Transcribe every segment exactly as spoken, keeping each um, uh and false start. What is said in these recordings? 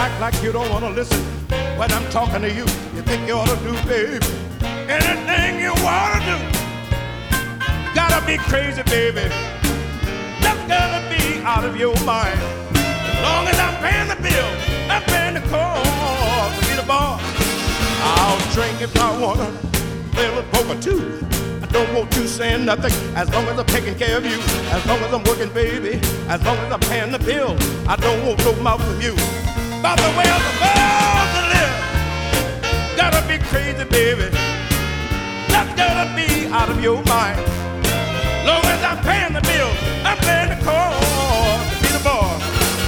act like you don't want to listen when I'm talking to you. You think you ought to do, baby, anything you want to do. Gotta be crazy, baby. Just gotta be out of your mind. As long as I'm paying the bill, I'm paying the cost to be the boss. I'll drink if I wanna, play a little poker too. I don't want you saying nothing as long as I'm taking care of you. As long as I'm working, baby, as long as I'm paying the bill, I don't want no mouth from you. By the way I'm supposed to live, gotta be crazy, baby. Just gotta be out of your mind. Long as I'm paying the bill, I'm paying the cost to be the boss.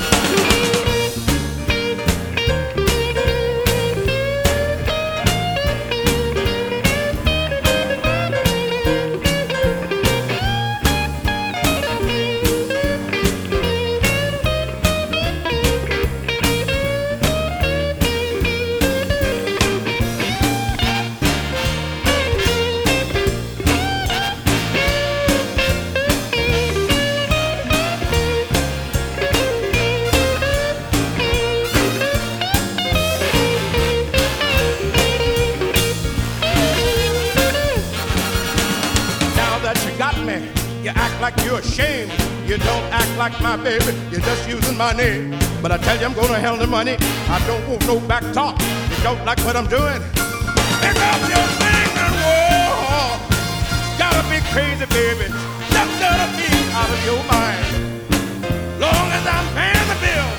You act like you're ashamed. You don't act like my baby. You're just using my name. But I tell you, I'm gonna handle the money. I don't want no back talk. You don't like what I'm doing? Pick up your thing and walk. Gotta be crazy, baby. Just gotta be out of your mind. Long as I'm paying the bill,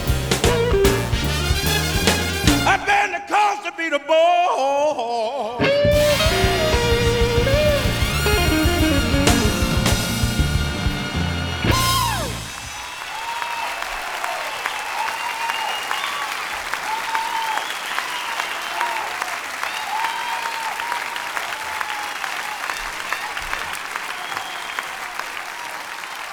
I'm paying the cost to be the boss.